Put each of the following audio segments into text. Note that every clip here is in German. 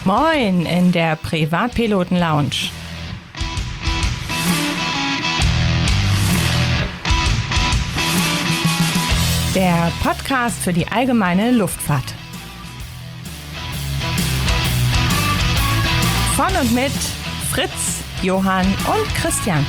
Moin in der Privatpiloten-Lounge. Der Podcast für die allgemeine Luftfahrt. Von und mit Fritz, Johann und Christian.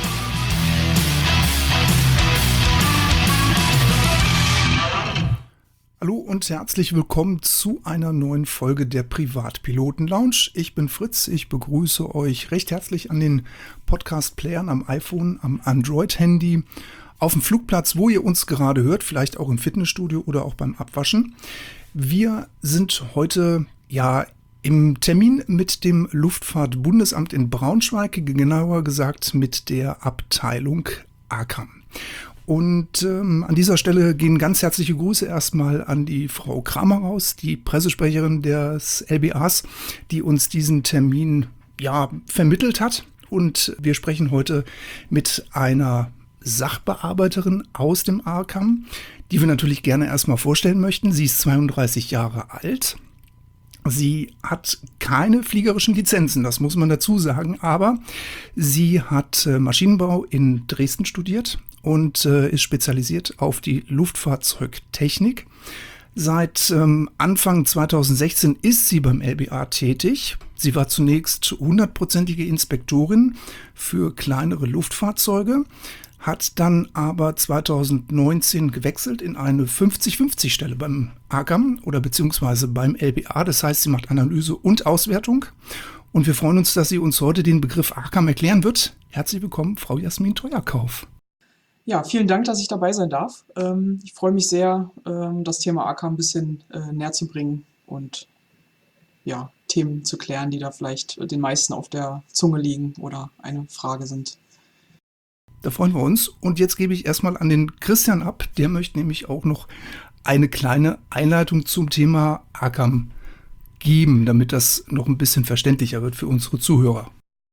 Hallo und herzlich willkommen zu einer neuen Folge der Privatpiloten-Lounge. Ich bin Fritz, ich begrüße euch recht herzlich an den Podcast-Playern am iPhone, am Android-Handy, auf dem Flugplatz, wo ihr uns gerade hört, vielleicht auch im Fitnessstudio oder auch beim Abwaschen. Wir sind heute im Termin mit dem Luftfahrtbundesamt in Braunschweig, genauer gesagt mit der Abteilung ACAM. Und an dieser Stelle gehen ganz herzliche Grüße erstmal an die Frau Kramer raus, die Pressesprecherin des LBAs, die uns diesen Termin vermittelt hat. Und wir sprechen heute mit einer Sachbearbeiterin aus dem ACAM, die wir natürlich gerne erstmal vorstellen möchten. Sie ist 32 Jahre alt. Sie hat keine fliegerischen Lizenzen, das muss man dazu sagen, aber sie hat Maschinenbau in Dresden studiert und ist spezialisiert auf die Luftfahrzeugtechnik. Seit Anfang 2016 ist sie beim LBA tätig. Sie war zunächst 100%ige Inspektorin für kleinere Luftfahrzeuge, hat dann aber 2019 gewechselt in eine 50-50-Stelle beim ACAM oder beziehungsweise beim LBA. Das heißt, sie macht Analyse und Auswertung. Und wir freuen uns, dass sie uns heute den Begriff ACAM erklären wird. Herzlich willkommen, Frau Jasmin Teuerkauf. Ja, vielen Dank, dass ich dabei sein darf. Ich freue mich sehr, das Thema ACAM ein bisschen näher zu bringen und Themen zu klären, die da vielleicht den meisten auf der Zunge liegen oder eine Frage sind. Da freuen wir uns. Und jetzt gebe ich erstmal an den Christian ab. Der möchte nämlich auch noch eine kleine Einleitung zum Thema ACAM geben, damit das noch ein bisschen verständlicher wird für unsere Zuhörer.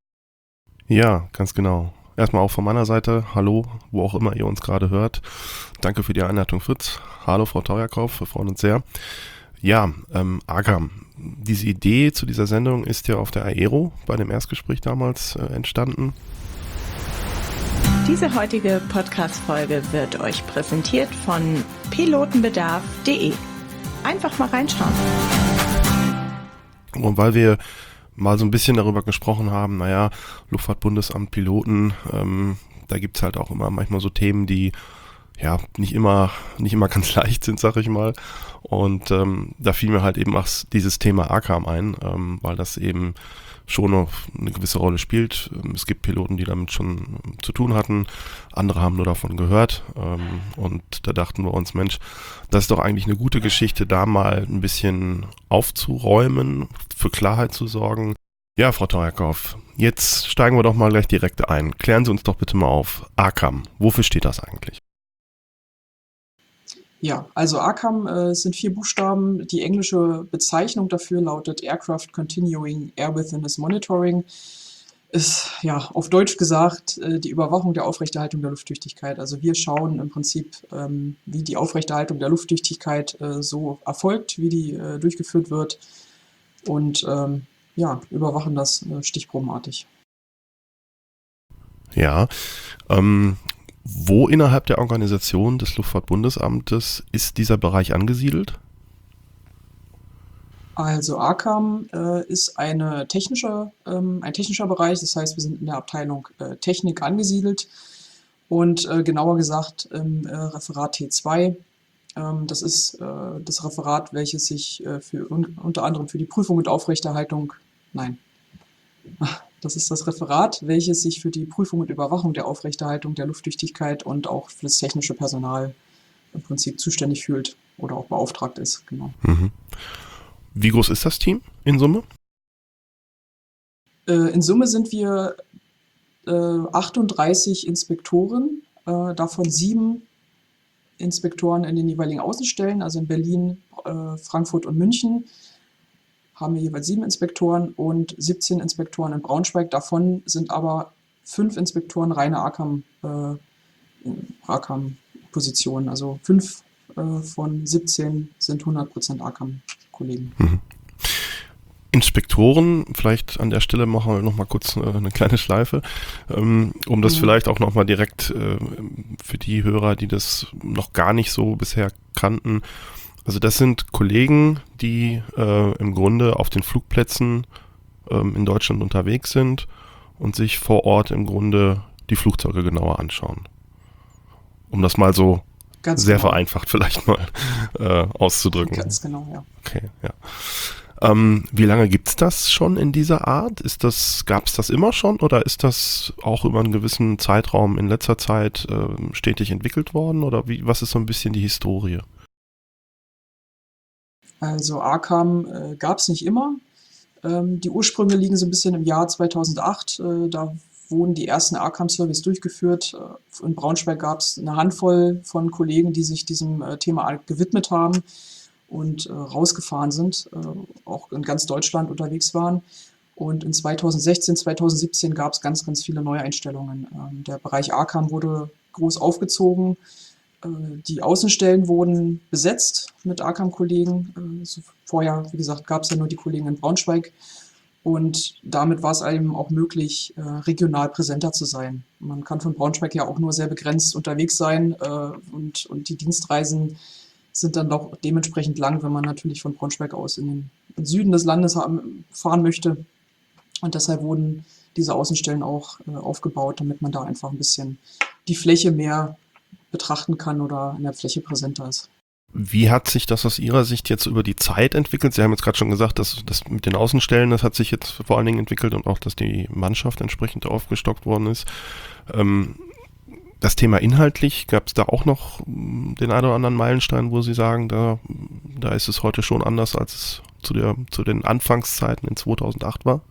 Ja, ganz genau. Erstmal auch von meiner Seite, hallo, wo auch immer ihr uns gerade hört. Danke für die Einleitung, Fritz. Hallo, Frau Teuerkauf, wir freuen uns sehr. Ja, ACAM. Diese Idee zu dieser Sendung ist ja auf der Aero bei dem Erstgespräch damals entstanden. Diese heutige Podcast-Folge wird euch präsentiert von pilotenbedarf.de. Einfach mal reinschauen. Und weil wir mal so ein bisschen darüber gesprochen haben, Luftfahrtbundesamt, Piloten, da gibt's halt auch immer manchmal so Themen, die nicht immer ganz leicht sind, sag ich mal. Und da fiel mir halt eben auch dieses Thema ACAM ein, weil das eben schon noch eine gewisse Rolle spielt. Es gibt Piloten, die damit schon zu tun hatten, andere haben nur davon gehört und da dachten wir uns, Mensch, das ist doch eigentlich eine gute Geschichte, da mal ein bisschen aufzuräumen, für Klarheit zu sorgen. Ja, Frau Teuerkauf, jetzt steigen wir doch mal gleich direkt ein. Klären Sie uns doch bitte mal auf. ACAM, wofür steht das eigentlich? Ja, also ACAM sind 4 Buchstaben. Die englische Bezeichnung dafür lautet Aircraft Continuing Airworthiness Monitoring. Ist auf Deutsch gesagt die Überwachung der Aufrechterhaltung der Lufttüchtigkeit. Also wir schauen im Prinzip, wie die Aufrechterhaltung der Lufttüchtigkeit so erfolgt, wie die durchgeführt wird und überwachen das stichprobenartig. Ja, wo innerhalb der Organisation des Luftfahrtbundesamtes ist dieser Bereich angesiedelt? Also ACAM ist ein technischer Bereich, das heißt, wir sind in der Abteilung Technik angesiedelt und genauer gesagt im Referat T2. Das ist das Referat, welches sich unter anderem für die Prüfung und Aufrechterhaltung, das ist das Referat, welches sich für die Prüfung und Überwachung der Aufrechterhaltung der Lufttüchtigkeit und auch für das technische Personal im Prinzip zuständig fühlt oder auch beauftragt ist. Genau. Mhm. Wie groß ist das Team in Summe? In Summe sind wir 38 Inspektoren, davon 7 Inspektoren in den jeweiligen Außenstellen, also in Berlin, Frankfurt und München. Haben wir jeweils 7 Inspektoren und 17 Inspektoren in Braunschweig. Davon sind aber 5 Inspektoren reine ACAM-Positionen. Also 5 von 17 sind 100% ACAM-Kollegen. Mhm. Inspektoren, vielleicht an der Stelle machen wir nochmal kurz eine kleine Schleife, um das vielleicht auch nochmal direkt für die Hörer, die das noch gar nicht so bisher kannten. Also das sind Kollegen, die im Grunde auf den Flugplätzen in Deutschland unterwegs sind und sich vor Ort im Grunde die Flugzeuge genauer anschauen. Um das mal so Ganz sehr genau. vereinfacht vielleicht mal auszudrücken. Ganz genau, ja. Okay, ja. Wie lange gibt's das schon in dieser Art? Gab's das immer schon oder ist das auch über einen gewissen Zeitraum in letzter Zeit stetig entwickelt worden? Oder was ist so ein bisschen die Historie? Also ACAM gab es nicht immer. Die Ursprünge liegen so ein bisschen im Jahr 2008. Da wurden die ersten ACAM-Surveys durchgeführt. In Braunschweig gab es eine Handvoll von Kollegen, die sich diesem Thema gewidmet haben und rausgefahren sind, auch in ganz Deutschland unterwegs waren. Und in 2016, 2017 gab es ganz, ganz viele Neueinstellungen. Der Bereich ACAM wurde groß aufgezogen. Die Außenstellen wurden besetzt mit ACAM-Kollegen. Vorher, wie gesagt, gab es ja nur die Kollegen in Braunschweig. Und damit war es einem auch möglich, regional präsenter zu sein. Man kann von Braunschweig ja auch nur sehr begrenzt unterwegs sein. Und die Dienstreisen sind dann doch dementsprechend lang, wenn man natürlich von Braunschweig aus in den Süden des Landes fahren möchte. Und deshalb wurden diese Außenstellen auch aufgebaut, damit man da einfach ein bisschen die Fläche mehr betrachten kann oder in der Fläche präsenter ist. Wie hat sich das aus Ihrer Sicht jetzt über die Zeit entwickelt? Sie haben jetzt gerade schon gesagt, dass das mit den Außenstellen, das hat sich jetzt vor allen Dingen entwickelt und auch, dass die Mannschaft entsprechend aufgestockt worden ist. Das Thema inhaltlich, gab es da auch noch den einen oder anderen Meilenstein, wo Sie sagen, da ist es heute schon anders, als es zu den Anfangszeiten in 2008 war?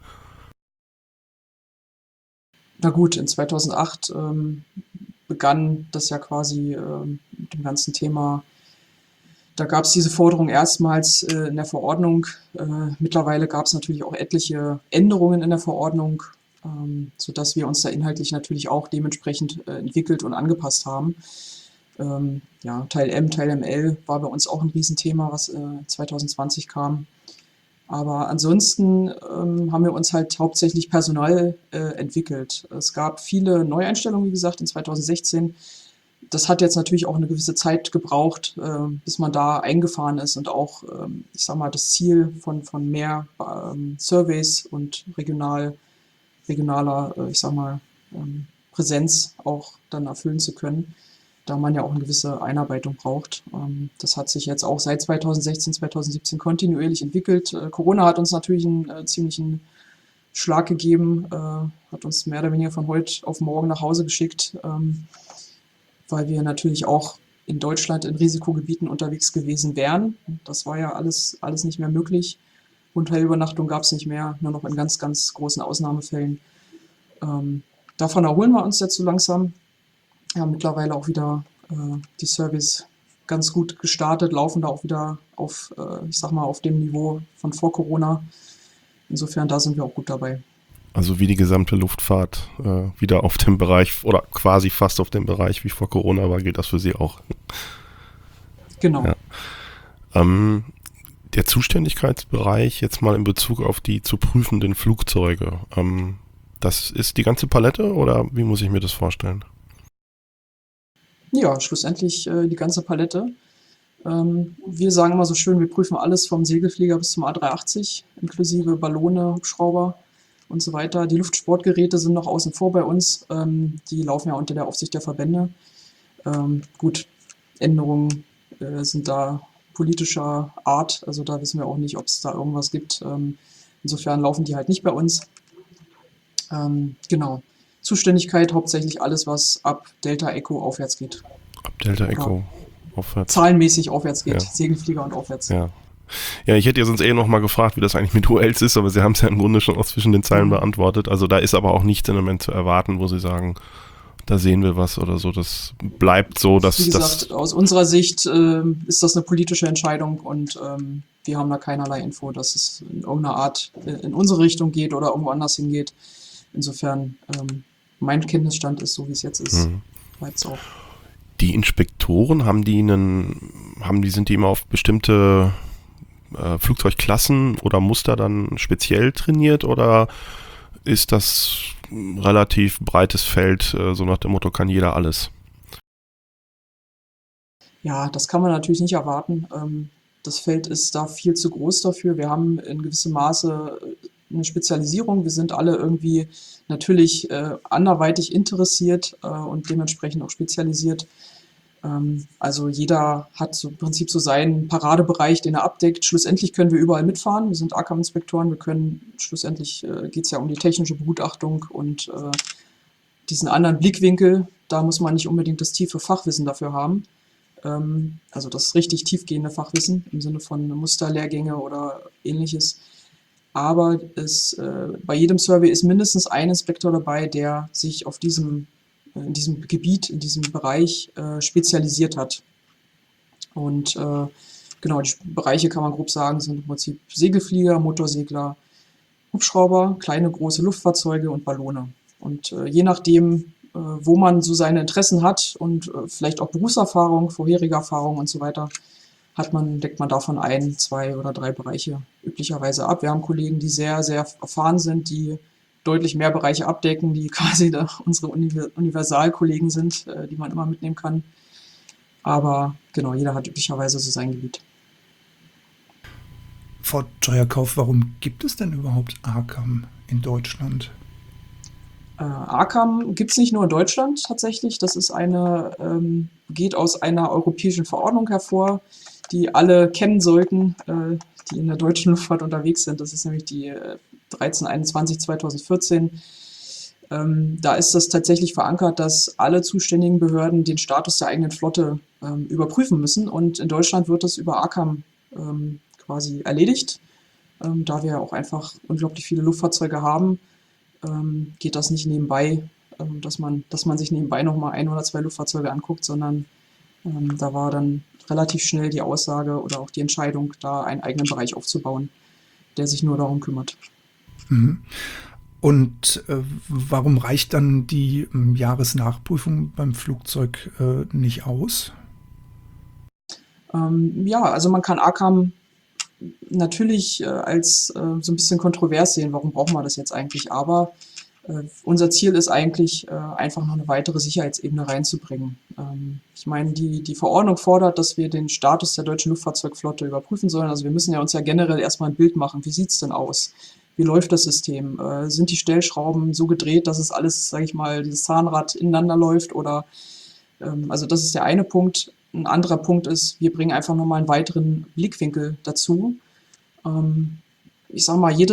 Na gut, in 2008 begann das ja quasi mit dem ganzen Thema. Da gab es diese Forderung erstmals in der Verordnung. Mittlerweile gab es natürlich auch etliche Änderungen in der Verordnung, sodass wir uns da inhaltlich natürlich auch dementsprechend entwickelt und angepasst haben. Ja, Teil M, Teil ML war bei uns auch ein Riesenthema, was 2020 kam. Aber ansonsten haben wir uns halt hauptsächlich personell entwickelt. Es gab viele Neueinstellungen, wie gesagt, in 2016. Das hat jetzt natürlich auch eine gewisse Zeit gebraucht, bis man da eingefahren ist und auch, ich sag mal, das Ziel von mehr Surveys und regionaler, ich sag mal, Präsenz auch dann erfüllen zu können, da man ja auch eine gewisse Einarbeitung braucht. Das hat sich jetzt auch seit 2016, 2017 kontinuierlich entwickelt. Corona hat uns natürlich einen ziemlichen Schlag gegeben, hat uns mehr oder weniger von heute auf morgen nach Hause geschickt, weil wir natürlich auch in Deutschland in Risikogebieten unterwegs gewesen wären. Das war ja alles nicht mehr möglich. Hotelübernachtung gab es nicht mehr, nur noch in ganz, ganz großen Ausnahmefällen. Davon erholen wir uns jetzt so langsam. Ja, mittlerweile auch wieder die Surveys ganz gut gestartet, laufen da auch wieder auf, ich sag mal, auf dem Niveau von vor Corona. Insofern, da sind wir auch gut dabei. Also wie die gesamte Luftfahrt wieder auf dem Bereich oder quasi fast auf dem Bereich wie vor Corona war, gilt das für Sie auch. Genau. Ja. Der Zuständigkeitsbereich jetzt mal in Bezug auf die zu prüfenden Flugzeuge, das ist die ganze Palette oder wie muss ich mir das vorstellen? Ja, schlussendlich die ganze Palette. Wir sagen immer so schön, wir prüfen alles vom Segelflieger bis zum A380, inklusive Ballone, Hubschrauber und so weiter. Die Luftsportgeräte sind noch außen vor bei uns. Die laufen ja unter der Aufsicht der Verbände. Gut, Änderungen sind da politischer Art. Also da wissen wir auch nicht, ob es da irgendwas gibt. Insofern laufen die halt nicht bei uns. Genau. Zuständigkeit hauptsächlich alles, was ab Delta Echo aufwärts geht. Ab Delta Echo aufwärts. Zahlenmäßig aufwärts geht. Ja. Segelflieger und aufwärts. Ja. Ja, ich hätte ja sonst noch mal gefragt, wie das eigentlich mit ULs ist, aber Sie haben es ja im Grunde schon auch zwischen den Zeilen beantwortet. Also da ist aber auch nichts im Moment zu erwarten, wo Sie sagen, da sehen wir was oder so. Das bleibt so, dass Wie gesagt, aus unserer Sicht ist das eine politische Entscheidung und wir haben da keinerlei Info, dass es in irgendeiner Art in unsere Richtung geht oder irgendwo anders hingeht. Insofern, mein Kenntnisstand ist so, wie es jetzt ist. Bleibt es auch. Die Inspektoren, sind die immer auf bestimmte Flugzeugklassen oder Muster dann speziell trainiert oder ist das ein relativ breites Feld, so nach dem Motto, kann jeder alles? Ja, das kann man natürlich nicht erwarten. Das Feld ist da viel zu groß dafür. Wir haben in gewissem Maße eine Spezialisierung. Wir sind alle irgendwie natürlich anderweitig interessiert und dementsprechend auch spezialisiert. Also jeder hat so im Prinzip so seinen Paradebereich, den er abdeckt. Schlussendlich können wir überall mitfahren. Wir sind ACAM-Inspektoren. Wir können schlussendlich geht es ja um die technische Begutachtung und diesen anderen Blickwinkel. Da muss man nicht unbedingt das tiefe Fachwissen dafür haben. Also das richtig tiefgehende Fachwissen im Sinne von Musterlehrgänge oder ähnliches. Aber bei jedem Survey ist mindestens ein Inspektor dabei, der sich in diesem Gebiet, in diesem Bereich spezialisiert hat. Und genau, die Bereiche kann man grob sagen, sind im Prinzip Segelflieger, Motorsegler, Hubschrauber, kleine, große Luftfahrzeuge und Ballone. Und je nachdem, wo man so seine Interessen hat und vielleicht auch Berufserfahrung, vorherige Erfahrung und so weiter, deckt man davon ein, 2 oder 3 Bereiche üblicherweise ab. Wir haben Kollegen, die sehr, sehr erfahren sind, die deutlich mehr Bereiche abdecken, die quasi unsere Universalkollegen sind, die man immer mitnehmen kann. Aber genau, jeder hat üblicherweise so sein Gebiet. Frau Teuerkauf, warum gibt es denn überhaupt ACAM in Deutschland? ACAM gibt es nicht nur in Deutschland tatsächlich. Das ist geht aus einer europäischen Verordnung hervor, die alle kennen sollten, die in der deutschen Luftfahrt unterwegs sind. Das ist nämlich die 1321/2014. Da ist das tatsächlich verankert, dass alle zuständigen Behörden den Status der eigenen Flotte überprüfen müssen. Und in Deutschland wird das über ACAM quasi erledigt. Da wir auch einfach unglaublich viele Luftfahrzeuge haben, geht das nicht nebenbei, dass man sich nebenbei nochmal 1 oder 2 Luftfahrzeuge anguckt, sondern da war dann relativ schnell die Aussage oder auch die Entscheidung, da einen eigenen Bereich aufzubauen, der sich nur darum kümmert. Mhm. Und warum reicht dann die Jahresnachprüfung beim Flugzeug nicht aus? Ja, also man kann ACAM natürlich als so ein bisschen kontrovers sehen, warum brauchen wir das jetzt eigentlich, aber unser Ziel ist eigentlich, einfach noch eine weitere Sicherheitsebene reinzubringen. Ich meine, die Verordnung fordert, dass wir den Status der deutschen Luftfahrzeugflotte überprüfen sollen. Also wir müssen ja uns ja generell erstmal ein Bild machen. Wie sieht es denn aus? Wie läuft das System? Sind die Stellschrauben so gedreht, dass es alles, sage ich mal, dieses Zahnrad ineinander läuft? Oder also das ist der eine Punkt. Ein anderer Punkt ist, wir bringen einfach nochmal einen weiteren Blickwinkel dazu. Ich sage mal,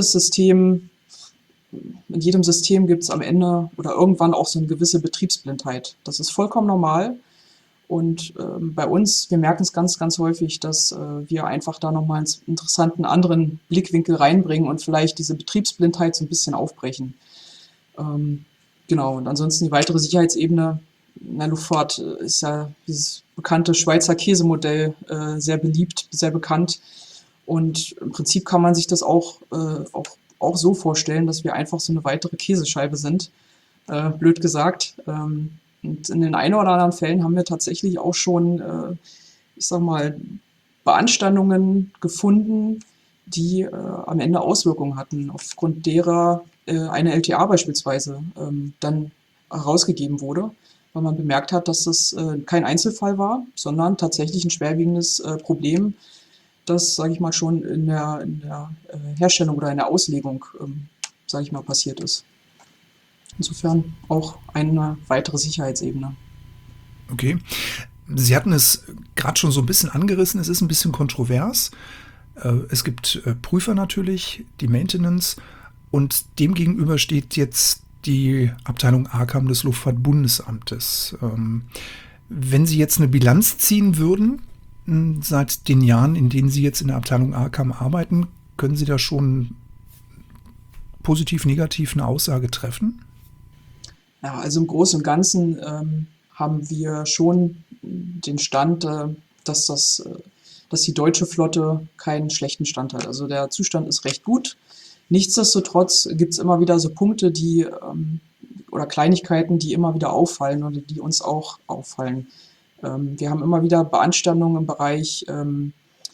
in jedem System gibt es am Ende oder irgendwann auch so eine gewisse Betriebsblindheit. Das ist vollkommen normal. Und bei uns, wir merken es ganz, ganz häufig, dass wir einfach da nochmal einen interessanten anderen Blickwinkel reinbringen und vielleicht diese Betriebsblindheit so ein bisschen aufbrechen. Genau, und ansonsten die weitere Sicherheitsebene in der Luftfahrt ist ja dieses bekannte Schweizer Käsemodell sehr beliebt, sehr bekannt. Und im Prinzip kann man sich das auch so vorstellen, dass wir einfach so eine weitere Käsescheibe sind, blöd gesagt. Und in den einen oder anderen Fällen haben wir tatsächlich auch schon, ich sag mal, Beanstandungen gefunden, die am Ende Auswirkungen hatten, aufgrund derer eine LTA beispielsweise dann herausgegeben wurde, weil man bemerkt hat, dass das kein Einzelfall war, sondern tatsächlich ein schwerwiegendes Problem, das, sage ich mal, schon in der Herstellung oder in der Auslegung, sage ich mal, passiert ist. Insofern auch eine weitere Sicherheitsebene. Okay. Sie hatten es gerade schon so ein bisschen angerissen. Es ist ein bisschen kontrovers. Es gibt Prüfer natürlich, die Maintenance. Und dem gegenüber steht jetzt die Abteilung ACAM des Luftfahrtbundesamtes. Wenn Sie jetzt eine Bilanz ziehen würden, seit den Jahren, in denen Sie jetzt in der Abteilung ACAM arbeiten, können Sie da schon positiv, negativ eine Aussage treffen? Ja, also im Großen und Ganzen haben wir schon den Stand, dass die deutsche Flotte keinen schlechten Stand hat. Also der Zustand ist recht gut. Nichtsdestotrotz gibt es immer wieder so Punkte, oder Kleinigkeiten, die immer wieder auffallen oder die uns auch auffallen. Wir haben immer wieder Beanstandungen im Bereich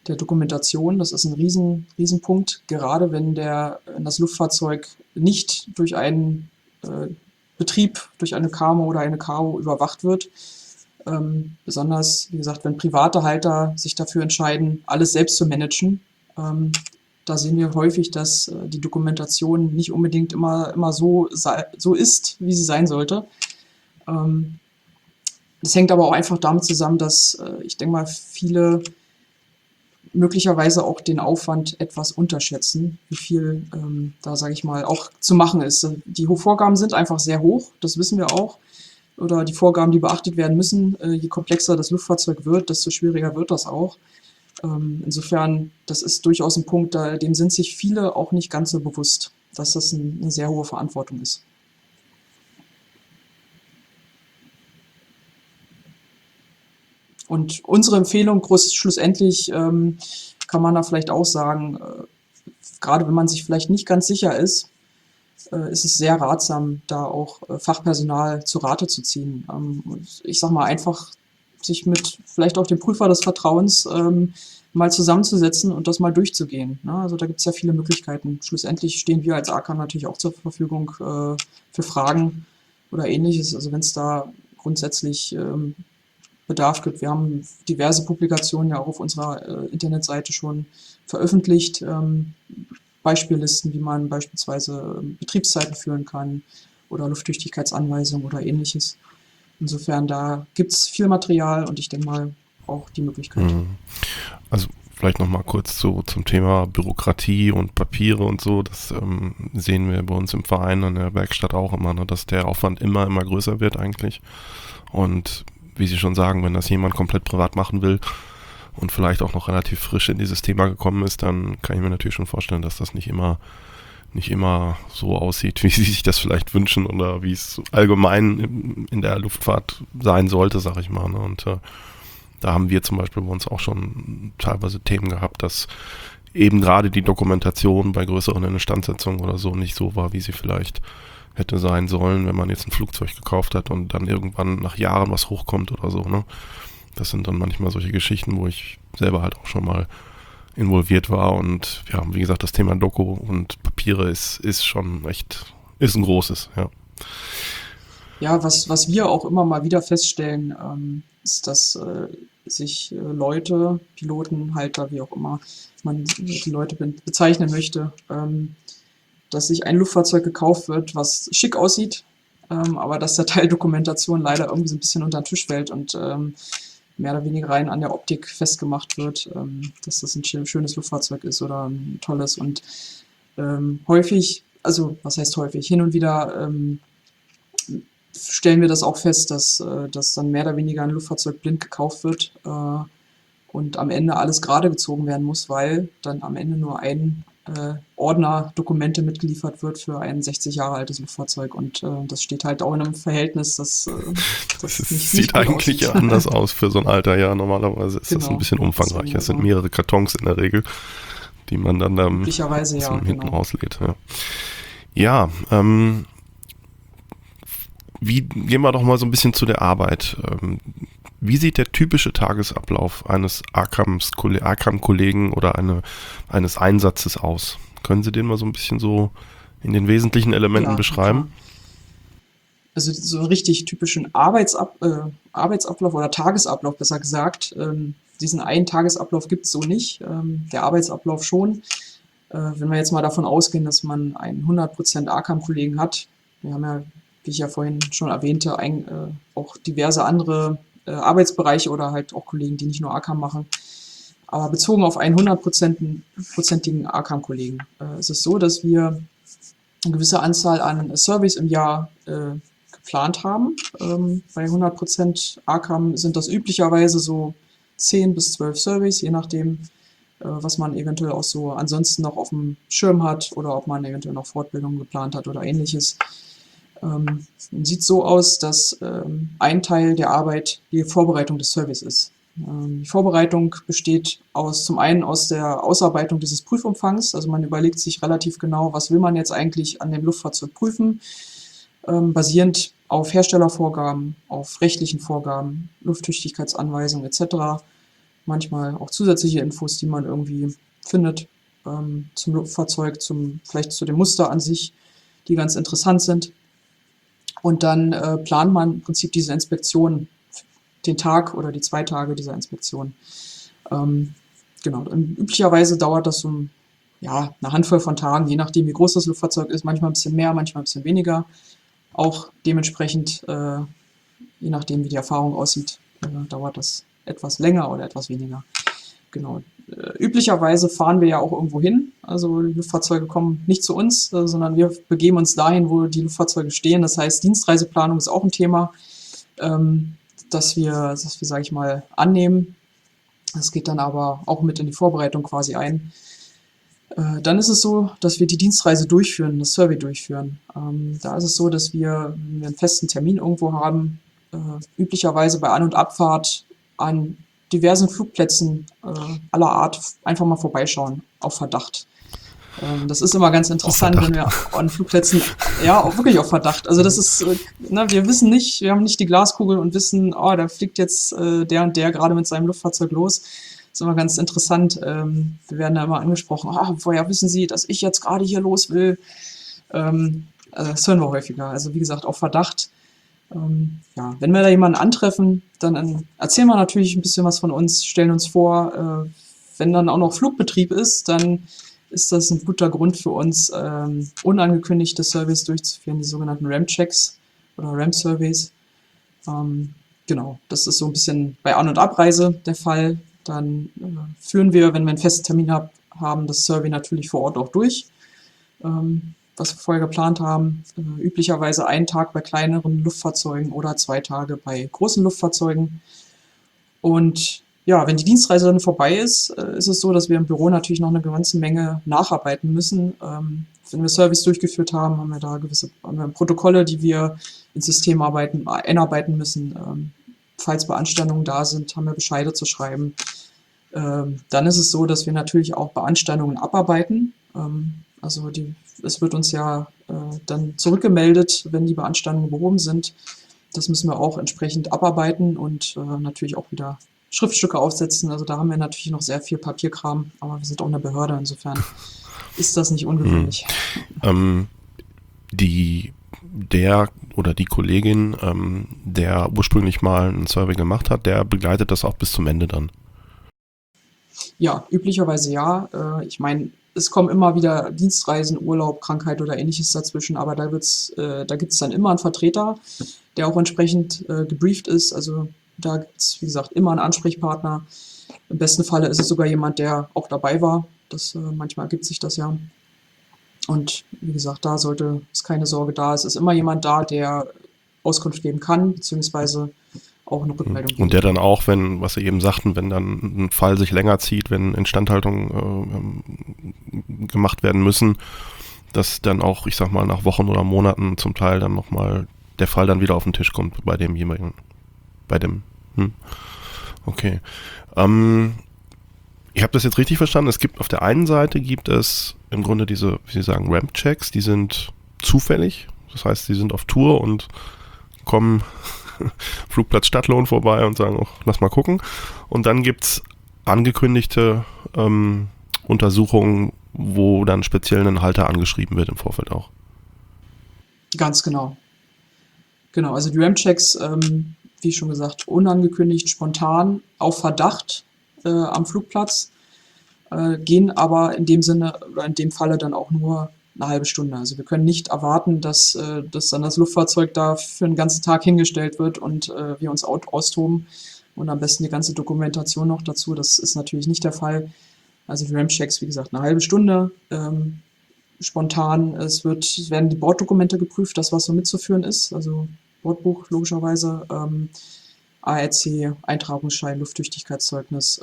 der Dokumentation. Das ist ein Riesenpunkt, gerade wenn das Luftfahrzeug nicht durch einen Betrieb, durch eine KAMO oder eine KAO überwacht wird. Besonders, wie gesagt, wenn private Halter sich dafür entscheiden, alles selbst zu managen. Da sehen wir häufig, dass die Dokumentation nicht unbedingt immer so ist, wie sie sein sollte. Das hängt aber auch einfach damit zusammen, dass ich denke mal, viele möglicherweise auch den Aufwand etwas unterschätzen, wie viel da, sage ich mal, auch zu machen ist. Die Vorgaben sind einfach sehr hoch, das wissen wir auch. Oder die Vorgaben, die beachtet werden müssen. Je komplexer das Luftfahrzeug wird, desto schwieriger wird das auch. Insofern, das ist durchaus ein Punkt, dem sind sich viele auch nicht ganz so bewusst, dass das eine sehr hohe Verantwortung ist. Und unsere Empfehlung, schlussendlich kann man da vielleicht auch sagen, gerade wenn man sich vielleicht nicht ganz sicher ist es sehr ratsam, da auch Fachpersonal zu Rate zu ziehen. Ich sag mal, einfach sich mit vielleicht auch dem Prüfer des Vertrauens mal zusammenzusetzen und das mal durchzugehen. Ne? Also da gibt es ja viele Möglichkeiten. Schlussendlich stehen wir als AK natürlich auch zur Verfügung für Fragen oder Ähnliches. Also wenn es da grundsätzlich Bedarf gibt. Wir haben diverse Publikationen ja auch auf unserer Internetseite schon veröffentlicht. Beispiellisten, wie man beispielsweise Betriebszeiten führen kann oder Lufttüchtigkeitsanweisungen oder Ähnliches. Insofern, da gibt es viel Material und ich denke mal auch die Möglichkeit. Also vielleicht nochmal kurz zum Thema Bürokratie und Papiere und so. Das sehen wir bei uns im Verein an der Werkstatt auch immer, ne, dass der Aufwand immer größer wird eigentlich. Und wie Sie schon sagen, wenn das jemand komplett privat machen will und vielleicht auch noch relativ frisch in dieses Thema gekommen ist, dann kann ich mir natürlich schon vorstellen, dass das nicht immer so aussieht, wie Sie sich das vielleicht wünschen oder wie es allgemein in der Luftfahrt sein sollte, sag ich mal. Ne? Und da haben wir zum Beispiel bei uns auch schon teilweise Themen gehabt, dass eben gerade die Dokumentation bei größeren Instandsetzungen oder so nicht so war, wie sie vielleicht hätte sein sollen, wenn man jetzt ein Flugzeug gekauft hat und dann irgendwann nach Jahren was hochkommt oder so. Ne? Das sind dann manchmal solche Geschichten, wo ich selber halt auch schon mal involviert war und ja, wie gesagt, das Thema Doku und Papiere ist schon echt, ist ein großes, ja. Ja, was wir auch immer mal wieder feststellen, ist, dass sich Leute, Piloten, Halter, wie auch immer man die Leute bezeichnen möchte, dass sich ein Luftfahrzeug gekauft wird, was schick aussieht, aber dass der Teil Dokumentation leider irgendwie so ein bisschen unter den Tisch fällt und mehr oder weniger rein an der Optik festgemacht wird, dass das ein schönes Luftfahrzeug ist oder ein tolles. Und häufig, also was heißt häufig, hin und wieder stellen wir das auch fest, dass dann mehr oder weniger ein Luftfahrzeug blind gekauft wird und am Ende alles gerade gezogen werden muss, weil dann am Ende nur ein Ordner Dokumente mitgeliefert wird für ein 60 Jahre altes Luftfahrzeug und das steht halt auch in einem Verhältnis, das sieht eigentlich ja anders aus für so ein Alter, ja, normalerweise ist das ein bisschen umfangreicher, es sind mehrere Kartons in der Regel, die man dann möglicherweise hinten rauslädt. Ja, gehen wir doch mal so ein bisschen zu der Arbeit. Wie sieht der typische Tagesablauf eines ACAM-Kollegen oder eines Einsatzes aus? Können Sie den mal so ein bisschen so in den wesentlichen Elementen beschreiben? Klar. Also so einen richtig typischen Arbeitsablauf oder Tagesablauf, besser gesagt, diesen einen Tagesablauf gibt es so nicht. Der Arbeitsablauf schon. Wenn wir jetzt mal davon ausgehen, dass man einen 100% ACAM-Kollegen hat, wir haben ja, wie ich ja vorhin schon erwähnte, auch diverse andere Arbeitsbereiche oder halt auch Kollegen, die nicht nur ACAM machen. Aber bezogen auf einen 100%igen ACAM-Kollegen ist es so, dass wir eine gewisse Anzahl an Surveys im Jahr geplant haben. Bei 100% ACAM sind das üblicherweise so 10 bis 12 Surveys, je nachdem, was man eventuell auch so ansonsten noch auf dem Schirm hat oder ob man eventuell noch Fortbildungen geplant hat oder Ähnliches. Sieht so aus, dass ein Teil der Arbeit die Vorbereitung des Surveys ist. Die Vorbereitung besteht zum einen aus der Ausarbeitung dieses Prüfumfangs, also man überlegt sich relativ genau, was will man jetzt eigentlich an dem Luftfahrzeug prüfen, basierend auf Herstellervorgaben, auf rechtlichen Vorgaben, Lufttüchtigkeitsanweisungen etc. manchmal auch zusätzliche Infos, die man irgendwie findet zum Luftfahrzeug, vielleicht zu dem Muster an sich, die ganz interessant sind. Und dann plant man im Prinzip diese Inspektion, den Tag oder die 2 Tage dieser Inspektion. Genau, und üblicherweise dauert das so eine Handvoll von Tagen, je nachdem wie groß das Luftfahrzeug ist, manchmal ein bisschen mehr, manchmal ein bisschen weniger. Auch dementsprechend, je nachdem wie die Erfahrung aussieht, dauert das etwas länger oder etwas weniger. Genau. Üblicherweise fahren wir ja auch irgendwo hin. Also die Luftfahrzeuge kommen nicht zu uns, sondern wir begeben uns dahin, wo die Luftfahrzeuge stehen. Das heißt, Dienstreiseplanung ist auch ein Thema, das wir, sage ich mal, annehmen. Das geht dann aber auch mit in die Vorbereitung quasi ein. Dann ist es so, dass wir die Dienstreise durchführen, das Survey durchführen. Da ist es so, dass wir, wenn wir einen festen Termin irgendwo haben, üblicherweise bei An- und Abfahrt an diversen Flugplätzen aller Art einfach mal vorbeischauen, auf Verdacht. Das ist immer ganz interessant, wenn wir an Flugplätzen, ja, auch wirklich auf Verdacht. Also das ist, wir wissen nicht, wir haben nicht die Glaskugel und wissen, da fliegt jetzt der und der gerade mit seinem Luftfahrzeug los. Das ist immer ganz interessant. Wir werden da immer angesprochen, woher wissen Sie, dass ich jetzt gerade hier los will? Das hören wir häufiger. Also wie gesagt, auf Verdacht. Wenn wir da jemanden antreffen, dann erzählen wir natürlich ein bisschen was von uns, stellen uns vor. Wenn dann auch noch Flugbetrieb ist, dann ist das ein guter Grund für uns, unangekündigte Surveys durchzuführen, die sogenannten RAM-Checks oder RAM-Surveys. Genau, das ist so ein bisschen bei An- und Abreise der Fall. Dann führen wir, wenn wir einen festen Termin haben, das Survey natürlich vor Ort auch durch, was wir vorher geplant haben. Üblicherweise 1 Tag bei kleineren Luftfahrzeugen oder 2 Tage bei großen Luftfahrzeugen. Und ja, wenn die Dienstreise dann vorbei ist, ist es so, dass wir im Büro natürlich noch eine ganze Menge nacharbeiten müssen. Wenn wir Surveys durchgeführt haben, haben wir da haben wir Protokolle, die wir ins System einarbeiten müssen. Falls Beanstandungen da sind, haben wir Bescheide zu schreiben. Dann ist es so, dass wir natürlich auch Beanstandungen abarbeiten. Es wird uns ja dann zurückgemeldet, wenn die Beanstandungen behoben sind. Das müssen wir auch entsprechend abarbeiten und natürlich auch wieder Schriftstücke aufsetzen. Also da haben wir natürlich noch sehr viel Papierkram, aber wir sind auch eine Behörde, insofern ist das nicht ungewöhnlich. Der oder die Kollegin, der ursprünglich mal einen Survey gemacht hat, der begleitet das auch bis zum Ende dann? Ja, üblicherweise ja. Ich meine, es kommen immer wieder Dienstreisen, Urlaub, Krankheit oder ähnliches dazwischen, aber da gibt es dann immer einen Vertreter, der auch entsprechend gebrieft ist. Also da gibt es, wie gesagt, immer einen Ansprechpartner. Im besten Falle ist es sogar jemand, der auch dabei war. Manchmal ergibt sich das ja. Und wie gesagt, da sollte es keine Sorge da. Es ist immer jemand da, der Auskunft geben kann, beziehungsweise auch eine Rückmeldung gibt. Und der dann auch, was Sie eben sagten, wenn dann ein Fall sich länger zieht, wenn Instandhaltungen gemacht werden müssen, dass dann auch, ich sag mal, nach Wochen oder Monaten zum Teil dann nochmal der Fall dann wieder auf den Tisch kommt bei dem jeweiligen, Okay. Ich habe das jetzt richtig verstanden. Es gibt auf der einen Seite im Grunde diese, wie Sie sagen, Ramp-Checks, die sind zufällig. Das heißt, die sind auf Tour und kommen Flugplatz Stadtlohn vorbei und sagen, lass mal gucken. Und dann gibt's angekündigte Untersuchungen, wo dann speziell ein Halter angeschrieben wird im Vorfeld auch. Ganz genau. Genau, also die RAM-Checks, wie schon gesagt, unangekündigt, spontan, auf Verdacht am Flugplatz, gehen aber in dem Sinne oder in dem Falle dann auch nur eine halbe Stunde. Also wir können nicht erwarten, dass dann das Luftfahrzeug da für einen ganzen Tag hingestellt wird und wir uns austoben und am besten die ganze Dokumentation noch dazu. Das ist natürlich nicht der Fall. Also die RAM-Checks, wie gesagt, eine halbe Stunde, spontan. Es werden die Borddokumente geprüft, das was so mitzuführen ist, also Bordbuch logischerweise, ARC, Eintragungsschein, Lufttüchtigkeitszeugnis,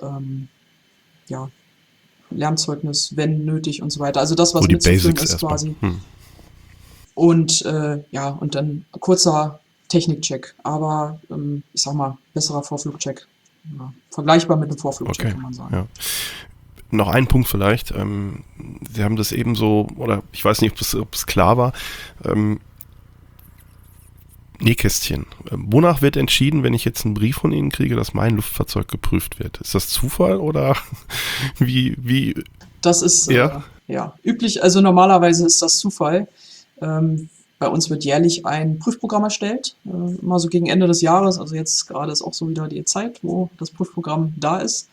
Lärmzeugnis, wenn nötig und so weiter. Also das, was mitzuführen ist quasi. Und und dann kurzer Technikcheck, aber ich sag mal, besserer Vorflugcheck. Ja, vergleichbar mit einem Vorflugcheck, kann man sagen. Ja. Noch ein Punkt vielleicht. Sie haben das eben so, oder ich weiß nicht, ob es klar war. Nähkästchen. Wonach wird entschieden, wenn ich jetzt einen Brief von Ihnen kriege, dass mein Luftfahrzeug geprüft wird? Ist das Zufall oder wie? Das ist Ja? üblich, also normalerweise ist das Zufall. Bei uns wird jährlich ein Prüfprogramm erstellt, immer so gegen Ende des Jahres. Also jetzt gerade ist auch so wieder die Zeit, wo das Prüfprogramm da ist.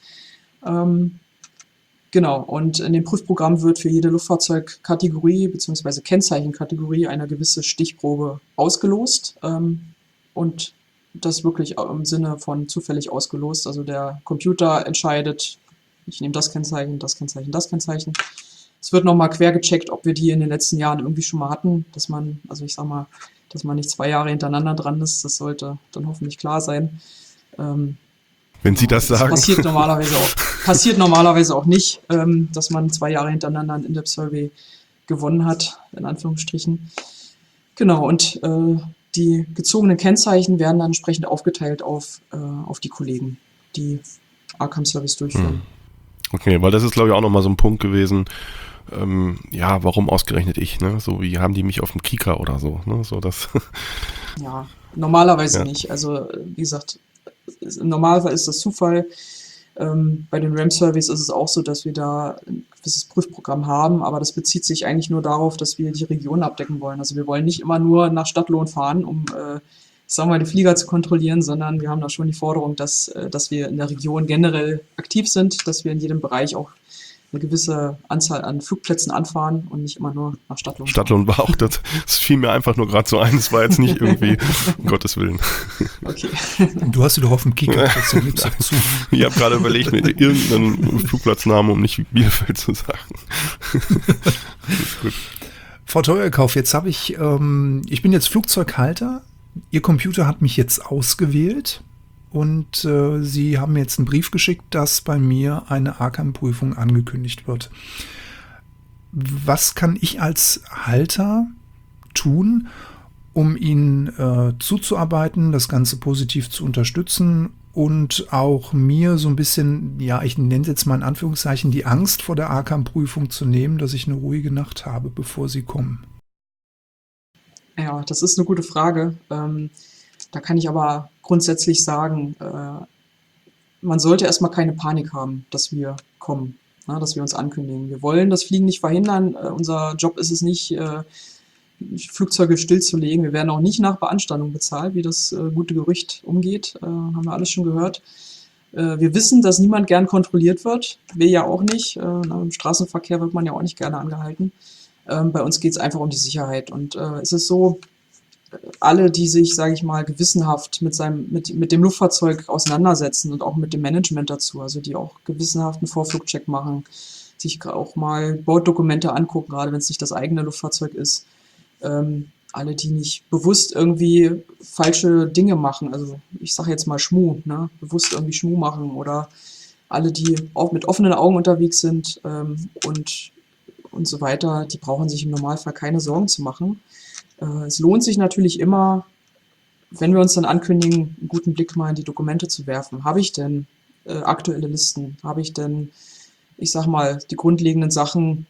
Genau, und in dem Prüfprogramm wird für jede Luftfahrzeugkategorie bzw. Kennzeichenkategorie eine gewisse Stichprobe ausgelost. Und das wirklich im Sinne von zufällig ausgelost. Also der Computer entscheidet, ich nehme das Kennzeichen, das Kennzeichen, das Kennzeichen. Es wird nochmal quer gecheckt, ob wir die in den letzten Jahren irgendwie schon mal hatten, dass man, also ich sag mal, dass man nicht 2 Jahre hintereinander dran ist. Das sollte dann hoffentlich klar sein. Wenn Sie das sagen. Das passiert normalerweise auch nicht, dass man 2 Jahre hintereinander ein In-Depth-Survey gewonnen hat, in Anführungsstrichen. Genau, und die gezogenen Kennzeichen werden dann entsprechend aufgeteilt auf die Kollegen, die ACAM-Service durchführen. Okay, weil das ist, glaube ich, auch nochmal so ein Punkt gewesen. Warum ausgerechnet ich? Ne? So wie haben die mich auf dem Kika oder so? Ne? So das. Ja, normalerweise nicht. Also wie gesagt, im Normalfall ist das Zufall. Bei den RAM-Surveys ist es auch so, dass wir da ein gewisses Prüfprogramm haben, aber das bezieht sich eigentlich nur darauf, dass wir die Region abdecken wollen. Also wir wollen nicht immer nur nach Stadtlohn fahren, um die Flieger zu kontrollieren, sondern wir haben da schon die Forderung, dass wir in der Region generell aktiv sind, dass wir in jedem Bereich auch eine gewisse Anzahl an Flugplätzen anfahren und nicht immer nur nach Stadtlohn. Stadtlohn war auch das fiel mir einfach nur gerade so ein, das war jetzt nicht irgendwie, um Gottes Willen. Okay. Du hast sie doch auf dem Kika, das gibt's doch zu. Ich habe gerade überlegt, mit irgendeinen Flugplatznamen, um nicht Bielefeld zu sagen. Gut. Frau Teuerkauf, jetzt habe ich bin jetzt Flugzeughalter. Ihr Computer hat mich jetzt ausgewählt. Und Sie haben mir jetzt einen Brief geschickt, dass bei mir eine ACAM-Prüfung angekündigt wird. Was kann ich als Halter tun, um Ihnen zuzuarbeiten, das Ganze positiv zu unterstützen und auch mir so ein bisschen, ich nenne es jetzt mal in Anführungszeichen, die Angst vor der ACAM-Prüfung zu nehmen, dass ich eine ruhige Nacht habe, bevor Sie kommen? Ja, das ist eine gute Frage. Da kann ich aber grundsätzlich sagen, man sollte erstmal keine Panik haben, dass wir kommen, dass wir uns ankündigen. Wir wollen das Fliegen nicht verhindern. Unser Job ist es nicht, Flugzeuge stillzulegen. Wir werden auch nicht nach Beanstandung bezahlt, wie das gute Gerücht umgeht. Haben wir alles schon gehört. Wir wissen, dass niemand gern kontrolliert wird. Wir ja auch nicht. Im Straßenverkehr wird man ja auch nicht gerne angehalten. Bei uns geht es einfach um die Sicherheit. Und es ist so, alle, die sich, sage ich mal, gewissenhaft mit dem Luftfahrzeug auseinandersetzen und auch mit dem Management dazu, also die auch gewissenhaften Vorflugcheck machen, sich auch mal Borddokumente angucken, gerade wenn es nicht das eigene Luftfahrzeug ist. Alle, die nicht bewusst irgendwie falsche Dinge machen, also ich sage jetzt mal Schmuh, bewusst irgendwie Schmuh machen, oder alle, die auch mit offenen Augen unterwegs sind und so weiter, die brauchen sich im Normalfall keine Sorgen zu machen. Es lohnt sich natürlich immer, wenn wir uns dann ankündigen, einen guten Blick mal in die Dokumente zu werfen. Habe ich denn aktuelle Listen? Habe ich denn, ich sag mal, die grundlegenden Sachen,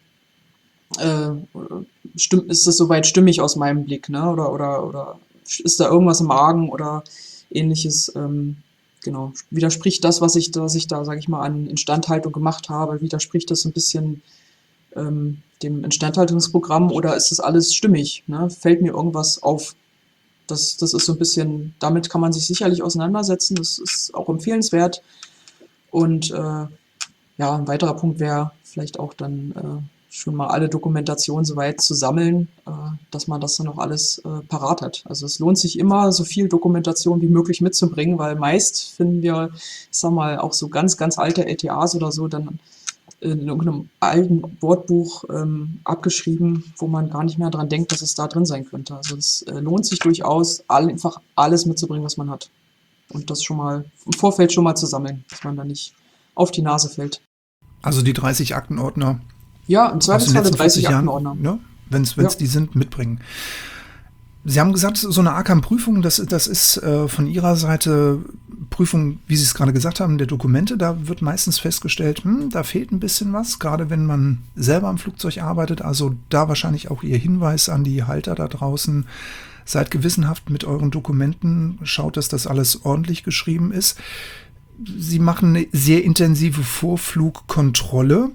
ist das soweit stimmig aus meinem Blick, ne? Oder ist da irgendwas im Argen oder ähnliches? Genau, widerspricht das, was ich da, sage ich mal, an Instandhaltung gemacht habe, widerspricht das so ein bisschen dem Instandhaltungsprogramm, oder ist das alles stimmig? Ne? Fällt mir irgendwas auf? Das ist so ein bisschen, damit kann man sich sicherlich auseinandersetzen, das ist auch empfehlenswert. Und ein weiterer Punkt wäre vielleicht auch dann schon mal alle Dokumentationen soweit zu sammeln, dass man das dann auch alles parat hat. Also es lohnt sich immer, so viel Dokumentation wie möglich mitzubringen, weil meist finden wir, ich sag mal, auch so ganz, ganz alte LTAs oder so dann in irgendeinem alten Wortbuch abgeschrieben, wo man gar nicht mehr dran denkt, dass es da drin sein könnte. Also es lohnt sich durchaus, einfach alles mitzubringen, was man hat. Und das schon mal im Vorfeld schon mal zu sammeln, dass man da nicht auf die Nase fällt. Also die 30 Aktenordner. Ja, im Zweifelsfall 30 Aktenordner. Ne? Wenn es die sind, mitbringen. Sie haben gesagt, so eine ACAM-Prüfung, das ist von Ihrer Seite Prüfung, wie Sie es gerade gesagt haben, der Dokumente. Da wird meistens festgestellt, da fehlt ein bisschen was, gerade wenn man selber am Flugzeug arbeitet. Also da wahrscheinlich auch Ihr Hinweis an die Halter da draußen. seid gewissenhaft mit euren Dokumenten, schaut, dass das alles ordentlich geschrieben ist. Sie machen eine sehr intensive Vorflugkontrolle.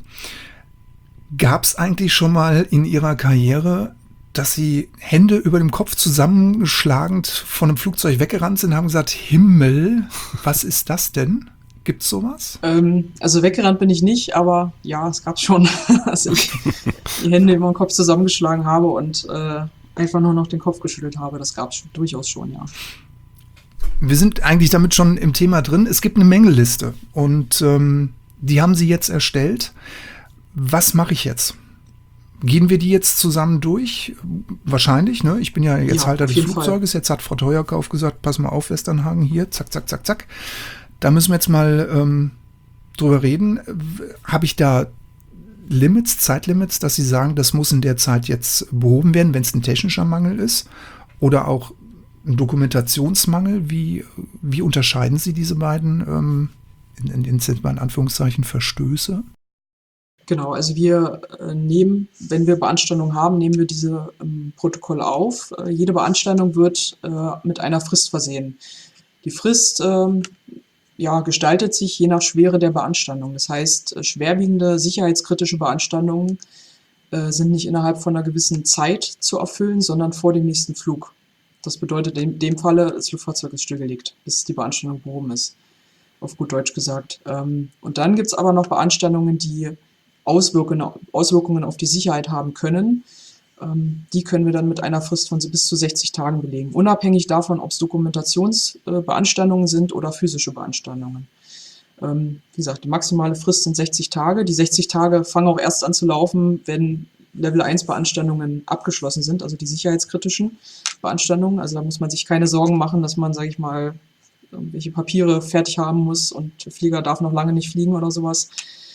Gab es eigentlich schon mal in Ihrer Karriere, dass Sie Hände über dem Kopf zusammengeschlagend von einem Flugzeug weggerannt sind und haben gesagt, Himmel, was ist das denn? Gibt's sowas? Also weggerannt bin ich nicht, aber ja, es gab schon, dass ich die Hände über den Kopf zusammengeschlagen habe und einfach nur noch den Kopf geschüttelt habe. Das gab es durchaus schon, ja. Wir sind eigentlich damit schon im Thema drin. Es gibt eine Mängelliste und die haben Sie jetzt erstellt. Was mache ich jetzt? Gehen wir die jetzt zusammen durch? Wahrscheinlich, ne? Ich bin ja jetzt Ja, Halter auf des jeden Flugzeuges. Jetzt hat Frau Teuerkauf gesagt, pass mal auf, Westernhagen, hier, zack, zack, zack, zack. Da müssen wir jetzt mal drüber reden. Habe ich da Limits, Zeitlimits, dass Sie sagen, das muss in der Zeit jetzt behoben werden, wenn es ein technischer Mangel ist? Oder auch ein Dokumentationsmangel? Wie unterscheiden Sie diese beiden in Anführungszeichen Verstöße? Genau, also wir nehmen, wenn wir Beanstandungen haben, nehmen wir diese Protokoll auf. Jede Beanstandung wird mit einer Frist versehen. Die Frist gestaltet sich je nach Schwere der Beanstandung. Das heißt, schwerwiegende, sicherheitskritische Beanstandungen sind nicht innerhalb von einer gewissen Zeit zu erfüllen, sondern vor dem nächsten Flug. Das bedeutet in dem Falle, das Luftfahrzeug ist stillgelegt, bis die Beanstandung behoben ist, auf gut Deutsch gesagt. Und dann gibt es aber noch Beanstandungen, die Auswirkungen auf die Sicherheit haben können. Die können wir dann mit einer Frist von bis zu 60 Tagen belegen, unabhängig davon, ob es Dokumentationsbeanstandungen sind oder physische Beanstandungen. Wie gesagt, die maximale Frist sind 60 Tage. Die 60 Tage fangen auch erst an zu laufen, wenn Level 1 Beanstandungen abgeschlossen sind, also die sicherheitskritischen Beanstandungen. Also da muss man sich keine Sorgen machen, dass man, sage ich mal, irgendwelche Papiere fertig haben muss und der Flieger darf noch lange nicht fliegen oder sowas.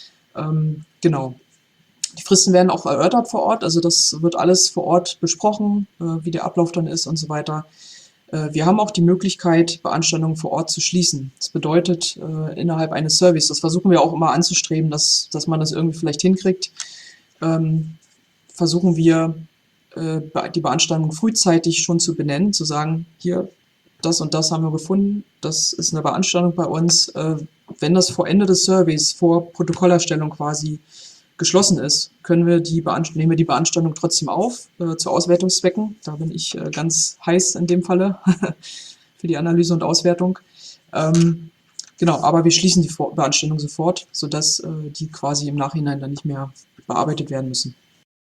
Genau. Die Fristen werden auch erörtert vor Ort, also das wird alles vor Ort besprochen, wie der Ablauf dann ist und so weiter. Wir haben auch die Möglichkeit, Beanstandungen vor Ort zu schließen. Das bedeutet, innerhalb eines Service, das versuchen wir auch immer anzustreben, dass man das irgendwie vielleicht hinkriegt, versuchen wir, die Beanstandung frühzeitig schon zu benennen, zu sagen, hier, das und das haben wir gefunden, das ist eine Beanstandung bei uns. Wenn das vor Ende des Surveys, vor Protokollerstellung quasi geschlossen ist, nehmen wir die Beanstandung trotzdem auf, zu Auswertungszwecken. Da bin ich ganz heiß in dem Falle für die Analyse und Auswertung. Genau, aber wir schließen die Beanstandung sofort, sodass die quasi im Nachhinein dann nicht mehr bearbeitet werden müssen.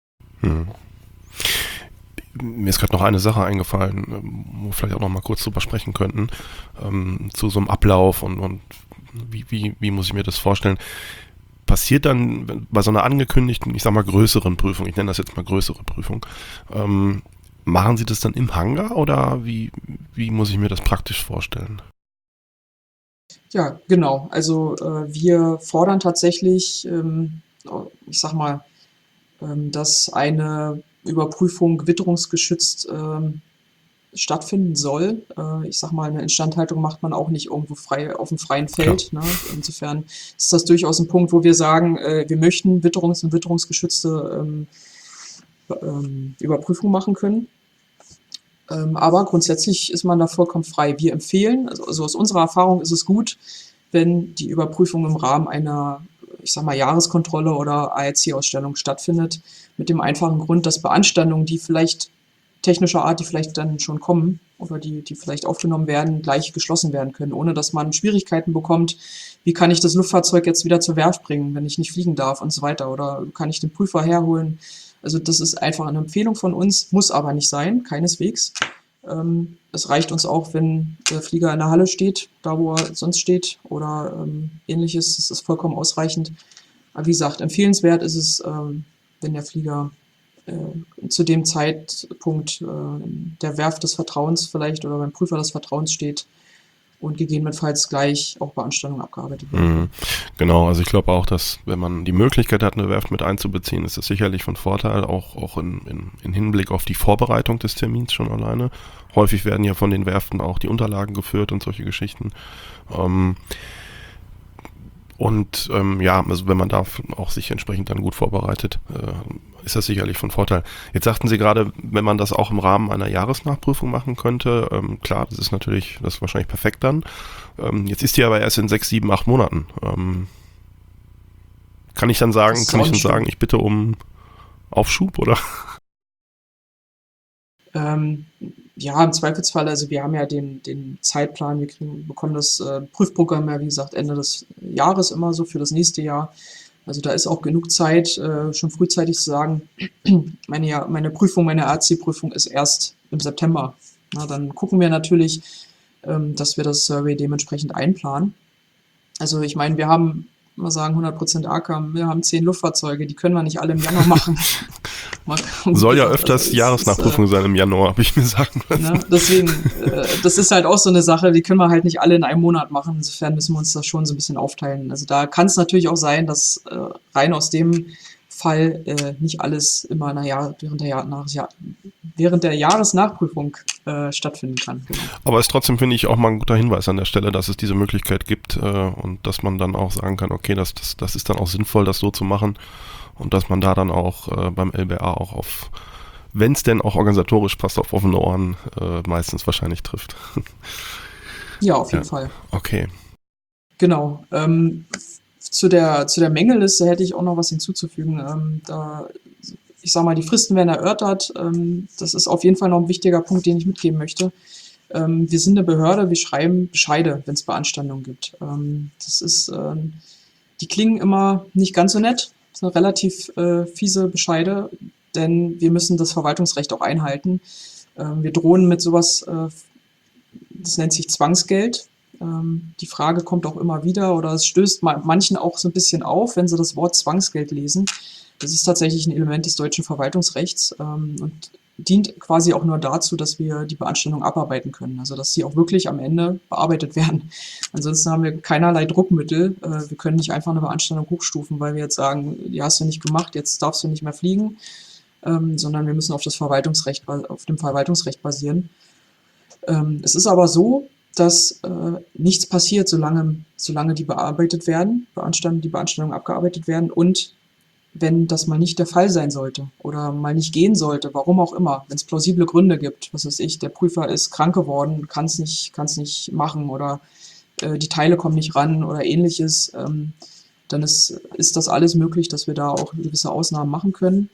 Mir ist gerade noch eine Sache eingefallen, wo wir vielleicht auch noch mal kurz drüber sprechen könnten, zu so einem Ablauf und wie muss ich mir das vorstellen? Passiert dann bei so einer angekündigten, ich sag mal größeren Prüfung, ich nenne das jetzt mal größere Prüfung, machen Sie das dann im Hangar oder wie muss ich mir das praktisch vorstellen? Ja, genau. Also wir fordern tatsächlich, ich sag mal, dass eine Überprüfung witterungsgeschützt stattfinden soll. Ich sag mal, eine Instandhaltung macht man auch nicht irgendwo frei auf dem freien Feld. Ne? Insofern ist das durchaus ein Punkt, wo wir sagen, wir möchten witterungsgeschützte Überprüfung machen können. Aber grundsätzlich ist man da vollkommen frei. Wir empfehlen, also aus unserer Erfahrung ist es gut, wenn die Überprüfung im Rahmen einer, ich sag mal, Jahreskontrolle oder ARC-Ausstellung stattfindet, mit dem einfachen Grund, dass Beanstandungen, die vielleicht technischer Art, die vielleicht dann schon kommen oder die vielleicht aufgenommen werden, gleich geschlossen werden können, ohne dass man Schwierigkeiten bekommt, wie kann ich das Luftfahrzeug jetzt wieder zur Werft bringen, wenn ich nicht fliegen darf und so weiter, oder kann ich den Prüfer herholen. Also das ist einfach eine Empfehlung von uns, muss aber nicht sein, keineswegs. Es reicht uns auch, wenn der Flieger in der Halle steht, da wo er sonst steht oder ähnliches, das ist vollkommen ausreichend. Aber wie gesagt, empfehlenswert ist es, wenn der Flieger zu dem Zeitpunkt der Werft des Vertrauens vielleicht oder beim Prüfer des Vertrauens steht und gegebenenfalls gleich auch Beanstandung abgearbeitet wird. Genau, also ich glaube auch, dass wenn man die Möglichkeit hat, eine Werft mit einzubeziehen, ist das sicherlich von Vorteil, auch in Hinblick auf die Vorbereitung des Termins schon alleine. Häufig werden ja von den Werften auch die Unterlagen geführt und solche Geschichten. Und also wenn man da auch sich entsprechend dann gut vorbereitet, ist das sicherlich von Vorteil. Jetzt sagten Sie gerade, wenn man das auch im Rahmen einer Jahresnachprüfung machen könnte, klar, das ist wahrscheinlich perfekt dann. Jetzt ist die aber erst in 6, 7, 8 Monaten. Kann ich dann sagen, ich bitte um Aufschub, oder? Ja, im Zweifelsfall, also wir haben ja den Zeitplan, bekommen das Prüfprogramm ja, wie gesagt, Ende des Jahres immer so für das nächste Jahr. Also da ist auch genug Zeit, schon frühzeitig zu sagen, meine RC-Prüfung ist erst im September. Na, dann gucken wir natürlich, dass wir das Survey dementsprechend einplanen. Also ich meine, wir haben, mal sagen, 100% ACAM, wir haben 10 Luftfahrzeuge, die können wir nicht alle im Januar machen. Soll ja öfters Jahresnachprüfung sein im Januar, habe ich mir sagen lassen. Ne, deswegen, das ist halt auch so eine Sache, die können wir halt nicht alle in einem Monat machen. Insofern müssen wir uns das schon so ein bisschen aufteilen. Also da kann es natürlich auch sein, dass rein aus dem Fall nicht alles immer während der Jahresnachprüfung stattfinden kann. Genau. Aber es ist trotzdem, finde ich, auch mal ein guter Hinweis an der Stelle, dass es diese Möglichkeit gibt und dass man dann auch sagen kann, okay, das ist dann auch sinnvoll, das so zu machen und dass man da dann auch beim LBA auch auf, wenn es denn auch organisatorisch passt, auf offene Ohren meistens wahrscheinlich trifft. Ja, auf jeden Fall. Okay. Genau. Zu der Mängelliste hätte ich auch noch was hinzuzufügen. Ich sag mal, die Fristen werden erörtert. Das ist auf jeden Fall noch ein wichtiger Punkt, den ich mitgeben möchte. Wir sind eine Behörde, wir schreiben Bescheide, wenn es Beanstandungen gibt. Die klingen immer nicht ganz so nett. Das sind relativ fiese Bescheide, denn wir müssen das Verwaltungsrecht auch einhalten. Wir drohen mit sowas, das nennt sich Zwangsgeld. Die Frage kommt auch immer wieder oder es stößt manchen auch so ein bisschen auf, wenn sie das Wort Zwangsgeld lesen. Das ist tatsächlich ein Element des deutschen Verwaltungsrechts und dient quasi auch nur dazu, dass wir die Beanstandung abarbeiten können, also dass sie auch wirklich am Ende bearbeitet werden. Ansonsten haben wir keinerlei Druckmittel. Wir können nicht einfach eine Beanstandung hochstufen, weil wir jetzt sagen, die hast du nicht gemacht, jetzt darfst du nicht mehr fliegen, sondern wir müssen auf dem Verwaltungsrecht basieren. Es ist aber so, dass nichts passiert, solange die Beanstandungen abgearbeitet werden und wenn das mal nicht der Fall sein sollte oder mal nicht gehen sollte, warum auch immer, wenn es plausible Gründe gibt, was weiß ich, der Prüfer ist krank geworden, kann es nicht machen oder die Teile kommen nicht ran oder ähnliches, dann ist das alles möglich, dass wir da auch gewisse Ausnahmen machen können.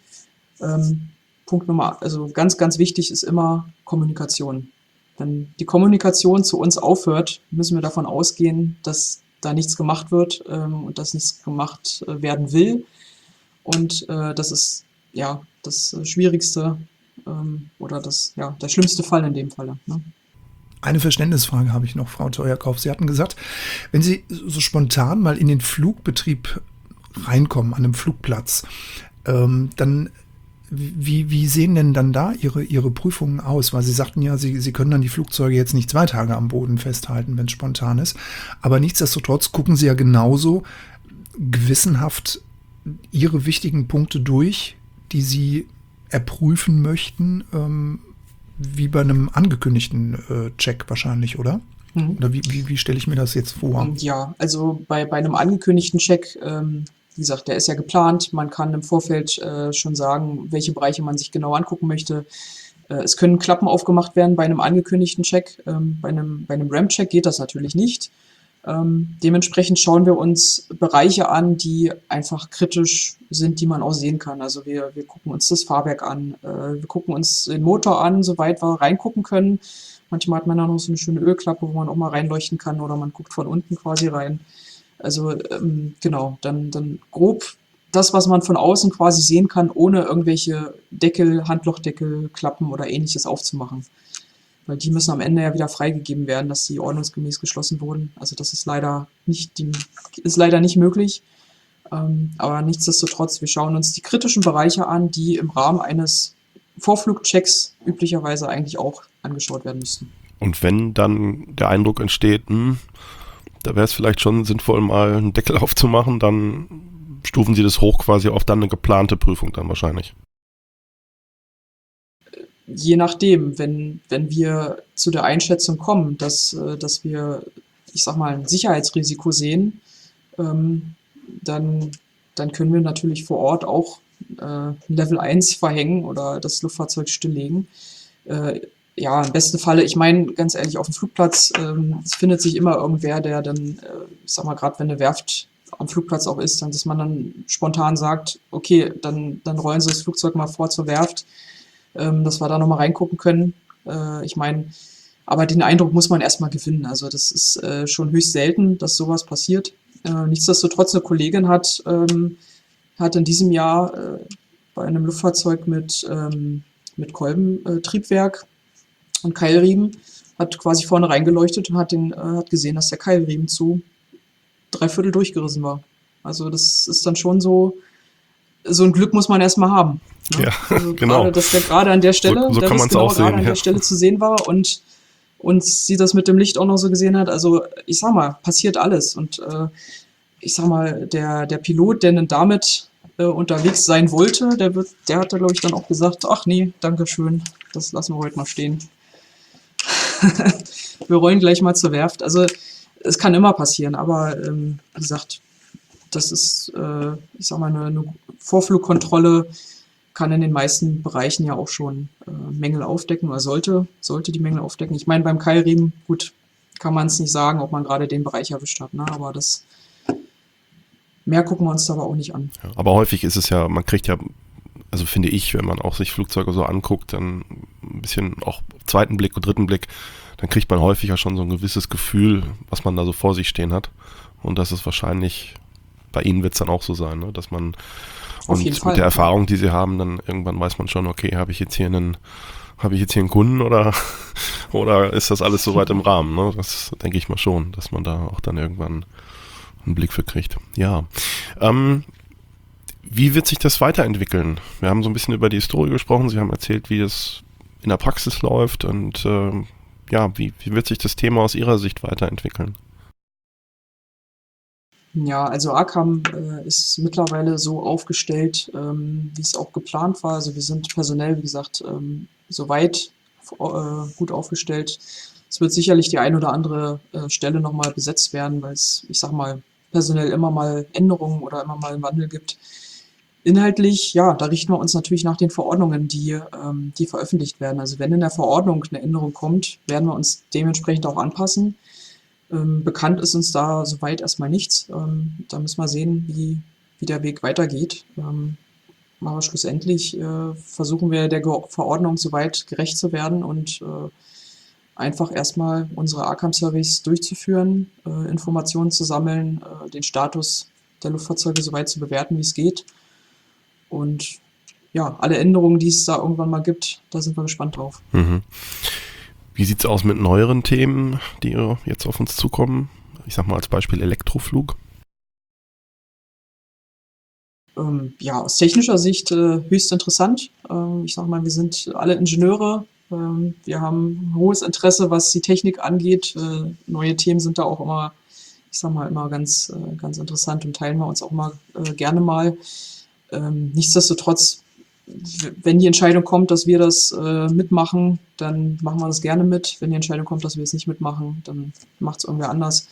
Also ganz, ganz wichtig ist immer Kommunikation. Wenn die Kommunikation zu uns aufhört, müssen wir davon ausgehen, dass da nichts gemacht wird und dass nichts gemacht werden will. Und das ist ja das Schwierigste oder der schlimmste Fall in dem Falle. Ne? Eine Verständnisfrage habe ich noch, Frau Theuerkauf. Sie hatten gesagt, wenn Sie so spontan mal in den Flugbetrieb reinkommen, an einem Flugplatz, dann wie sehen denn dann da Ihre Prüfungen aus? Weil Sie sagten ja, Sie können dann die Flugzeuge jetzt nicht 2 Tage am Boden festhalten, wenn es spontan ist. Aber nichtsdestotrotz gucken Sie ja genauso gewissenhaft Ihre wichtigen Punkte durch, die Sie erprüfen möchten, wie bei einem angekündigten Check wahrscheinlich, oder? Oder wie stelle ich mir das jetzt vor? Ja, also bei einem angekündigten Check, wie gesagt, der ist ja geplant. Man kann im Vorfeld schon sagen, welche Bereiche man sich genau angucken möchte. Es können Klappen aufgemacht werden bei einem angekündigten Check. Bei einem RAM-Check geht das natürlich nicht. Dementsprechend schauen wir uns Bereiche an, die einfach kritisch sind, die man auch sehen kann. Also wir gucken uns das Fahrwerk an, wir gucken uns den Motor an, soweit wir reingucken können. Manchmal hat man auch noch so eine schöne Ölklappe, wo man auch mal reinleuchten kann oder man guckt von unten quasi rein. Also genau, dann grob das, was man von außen quasi sehen kann, ohne irgendwelche Deckel, Handlochdeckel, Klappen oder ähnliches aufzumachen. Weil die müssen am Ende ja wieder freigegeben werden, dass sie ordnungsgemäß geschlossen wurden. Also das ist leider nicht möglich. Aber nichtsdestotrotz, wir schauen uns die kritischen Bereiche an, die im Rahmen eines Vorflugchecks üblicherweise eigentlich auch angeschaut werden müssten. Und wenn dann der Eindruck entsteht, da wäre es vielleicht schon sinnvoll, mal einen Deckel aufzumachen, dann stufen Sie das hoch quasi auf dann eine geplante Prüfung dann wahrscheinlich. Je nachdem, wenn wir zu der Einschätzung kommen, dass wir, ich sag mal, ein Sicherheitsrisiko sehen, ähm, dann können wir natürlich vor Ort auch Level 1 verhängen oder das Luftfahrzeug stilllegen. Ja, im besten Falle, ich meine, ganz ehrlich, auf dem Flugplatz, es findet sich immer irgendwer, der dann, ich sag mal, gerade wenn eine Werft am Flugplatz auch ist, dann, dass man dann spontan sagt, okay, dann rollen Sie das Flugzeug mal vor zur Werft, dass wir da nochmal reingucken können. Ich meine, aber den Eindruck muss man erstmal gewinnen. Also das ist schon höchst selten, dass sowas passiert. Nichtsdestotrotz, eine Kollegin hat in diesem Jahr bei einem Luftfahrzeug mit Kolbentriebwerk und Keilriemen, hat quasi vorne reingeleuchtet und hat gesehen, dass der Keilriemen zu 3/4 durchgerissen war. Also das ist dann schon so ein Glück muss man erstmal haben. Ne? Ja, Also genau. gerade, dass der gerade an der Stelle, So der kann das man's genau auch gerade sehen, an ja. der Stelle zu sehen war und sie das mit dem Licht auch noch so gesehen hat. Also ich sag mal, passiert alles. Und ich sag mal, der Pilot, der dann damit unterwegs sein wollte, der hat da, glaube ich, dann auch gesagt, ach nee, danke schön, das lassen wir heute mal stehen. Wir rollen gleich mal zur Werft. Also es kann immer passieren, aber wie gesagt, das ist, ich sag mal, eine Vorflugkontrolle kann in den meisten Bereichen ja auch schon Mängel aufdecken oder sollte die Mängel aufdecken. Ich meine, beim Keilriemen, gut, kann man es nicht sagen, ob man gerade den Bereich erwischt hat, ne? Aber mehr gucken wir uns da aber auch nicht an. Ja, aber häufig ist es ja, man kriegt ja, also finde ich, wenn man auch sich Flugzeuge so anguckt, dann ein bisschen auch zweiten Blick und dritten Blick, dann kriegt man häufig ja schon so ein gewisses Gefühl, was man da so vor sich stehen hat. Und das ist wahrscheinlich, bei Ihnen wird es dann auch so sein, ne? Dass man, Auf und jeden mit Fall. der Erfahrung, die Sie haben, dann irgendwann weiß man schon, okay, habe ich jetzt hier einen Kunden oder ist das alles soweit im Rahmen? Ne? Das denke ich mal schon, dass man da auch dann irgendwann einen Blick für kriegt. Ja. Wie wird sich das weiterentwickeln? Wir haben so ein bisschen über die Historie gesprochen. Sie haben erzählt, wie es in der Praxis läuft und ja, wie wird sich das Thema aus Ihrer Sicht weiterentwickeln? Ja, also ACAM ist mittlerweile so aufgestellt, wie es auch geplant war. Also wir sind personell, wie gesagt, soweit gut aufgestellt. Es wird sicherlich die ein oder andere Stelle nochmal besetzt werden, weil es, ich sag mal, personell immer mal Änderungen oder immer mal einen Wandel gibt. Inhaltlich, ja, da richten wir uns natürlich nach den Verordnungen, die veröffentlicht werden. Also wenn in der Verordnung eine Änderung kommt, werden wir uns dementsprechend auch anpassen. Bekannt ist uns da soweit erstmal nichts. Da müssen wir sehen, wie der Weg weitergeht. Aber schlussendlich versuchen wir der Verordnung soweit gerecht zu werden und einfach erstmal unsere ACAM-Surveys durchzuführen, Informationen zu sammeln, den Status der Luftfahrzeuge soweit zu bewerten, wie es geht. Und ja, alle Änderungen, die es da irgendwann mal gibt, da sind wir gespannt drauf. Mhm. Wie sieht es aus mit neueren Themen, die jetzt auf uns zukommen? Ich sag mal als Beispiel Elektroflug. Ja, aus technischer Sicht höchst interessant. Ich sag mal, wir sind alle Ingenieure. Wir haben ein hohes Interesse, was die Technik angeht. Neue Themen sind da auch immer, ich sag mal, immer ganz interessant und teilen wir uns auch mal gerne mal. Nichtsdestotrotz, wenn die Entscheidung kommt, dass wir das mitmachen, dann machen wir das gerne mit. Wenn die Entscheidung kommt, dass wir es nicht mitmachen, dann macht es irgendwer anders.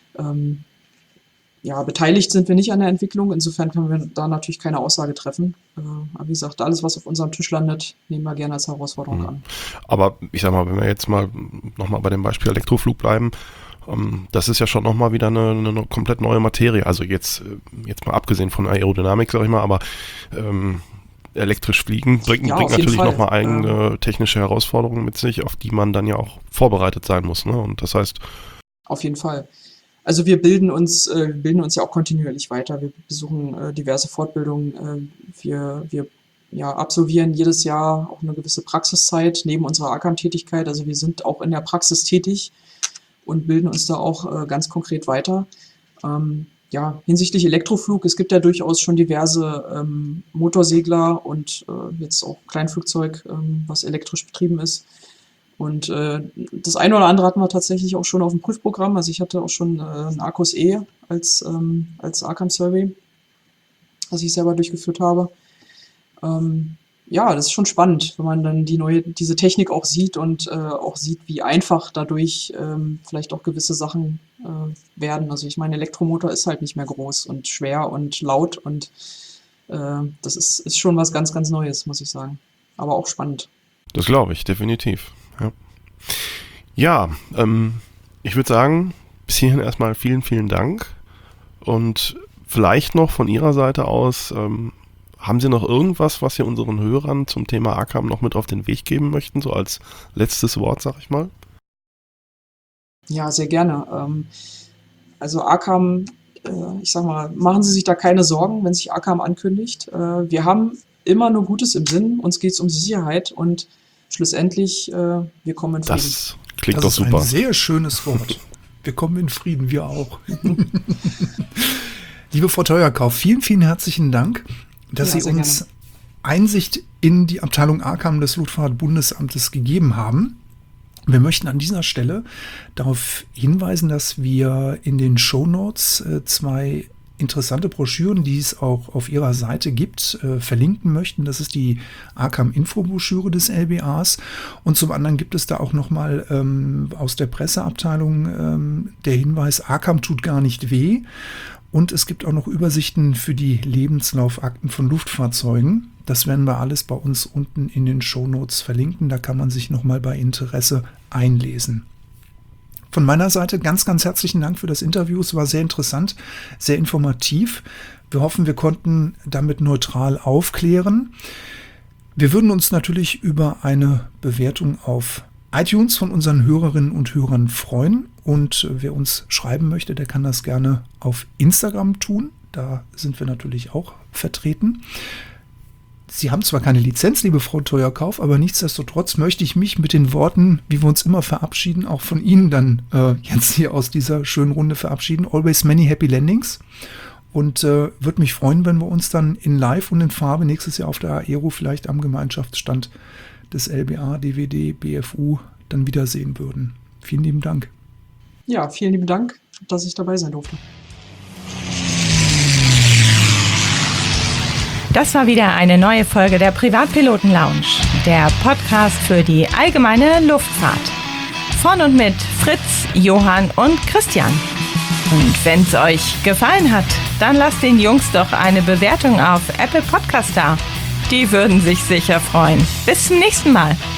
Ja, beteiligt sind wir nicht an der Entwicklung. Insofern können wir da natürlich keine Aussage treffen. Aber wie gesagt, alles, was auf unserem Tisch landet, nehmen wir gerne als Herausforderung an. Aber ich sag mal, wenn wir jetzt mal nochmal bei dem Beispiel Elektroflug bleiben, das ist ja schon nochmal wieder eine komplett neue Materie. Also jetzt mal abgesehen von Aerodynamik, sag ich mal, aber elektrisch fliegen bringt Ja, auf jeden natürlich Fall. nochmal eigene technische Herausforderungen mit sich, auf die man dann ja auch vorbereitet sein muss. Ne? Und das heißt, Auf jeden Fall. Also wir bilden uns ja auch kontinuierlich weiter. Wir besuchen diverse Fortbildungen. Wir ja, absolvieren jedes Jahr auch eine gewisse Praxiszeit neben unserer ACAM-Tätigkeit. Also wir sind auch in der Praxis tätig und bilden uns da auch ganz konkret weiter. Ja, hinsichtlich Elektroflug, es gibt ja durchaus schon diverse Motorsegler und jetzt auch Kleinflugzeug, was elektrisch betrieben ist. Und das eine oder andere hatten wir tatsächlich auch schon auf dem Prüfprogramm. Also ich hatte auch schon ein Arcus E als ACAM-Survey, was ich selber durchgeführt habe. ja, das ist schon spannend, wenn man dann diese Technik auch sieht und auch sieht, wie einfach dadurch vielleicht auch gewisse Sachen werden. Also ich meine, Elektromotor ist halt nicht mehr groß und schwer und laut und das ist schon was ganz, ganz Neues, muss ich sagen. Aber auch spannend. Das glaube ich, definitiv. Ja, ich würde sagen, bis hierhin erstmal vielen, vielen Dank. Und vielleicht noch von Ihrer Seite aus, haben Sie noch irgendwas, was Sie unseren Hörern zum Thema Arkham noch mit auf den Weg geben möchten, so als letztes Wort, sag ich mal? Ja, sehr gerne. Also Arkham, ich sag mal, machen Sie sich da keine Sorgen, wenn sich Arkham ankündigt. Wir haben immer nur Gutes im Sinn, uns geht es um die Sicherheit und schlussendlich, wir kommen in Frieden. Das klingt Das doch ist super. ein sehr schönes Wort. Wir kommen in Frieden, wir auch. Liebe Frau Teuerkauf, vielen, vielen herzlichen Dank, dass Ja, Sie sehr uns gerne. Einsicht in die Abteilung Arkham des Luftfahrtbundesamtes gegeben haben. Wir möchten an dieser Stelle darauf hinweisen, dass wir in den Shownotes 2 interessante Broschüren, die es auch auf Ihrer Seite gibt, verlinken möchten. Das ist die Arkham-Info-Broschüre des LBAs. Und zum anderen gibt es da auch nochmal aus der Presseabteilung der Hinweis, Arkham tut gar nicht weh. Und es gibt auch noch Übersichten für die Lebenslaufakten von Luftfahrzeugen. Das werden wir alles bei uns unten in den Shownotes verlinken. Da kann man sich nochmal bei Interesse einlesen. Von meiner Seite ganz, ganz herzlichen Dank für das Interview. Es war sehr interessant, sehr informativ. Wir hoffen, wir konnten damit neutral aufklären. Wir würden uns natürlich über eine Bewertung auf iTunes von unseren Hörerinnen und Hörern freuen. Und wer uns schreiben möchte, der kann das gerne auf Instagram tun. Da sind wir natürlich auch vertreten. Sie haben zwar keine Lizenz, liebe Frau Teuerkauf, aber nichtsdestotrotz möchte ich mich mit den Worten, wie wir uns immer verabschieden, auch von Ihnen dann jetzt hier aus dieser schönen Runde verabschieden. Always many happy landings. Und würde mich freuen, wenn wir uns dann in Live und in Farbe nächstes Jahr auf der Aero vielleicht am Gemeinschaftsstand des LBA, DWD, BFU dann wiedersehen würden. Vielen lieben Dank. Ja, vielen lieben Dank, dass ich dabei sein durfte. Das war wieder eine neue Folge der Privatpiloten Lounge, der Podcast für die allgemeine Luftfahrt. Von und mit Fritz, Johann und Christian. Und wenn es euch gefallen hat, dann lasst den Jungs doch eine Bewertung auf Apple Podcast da. Die würden sich sicher freuen. Bis zum nächsten Mal.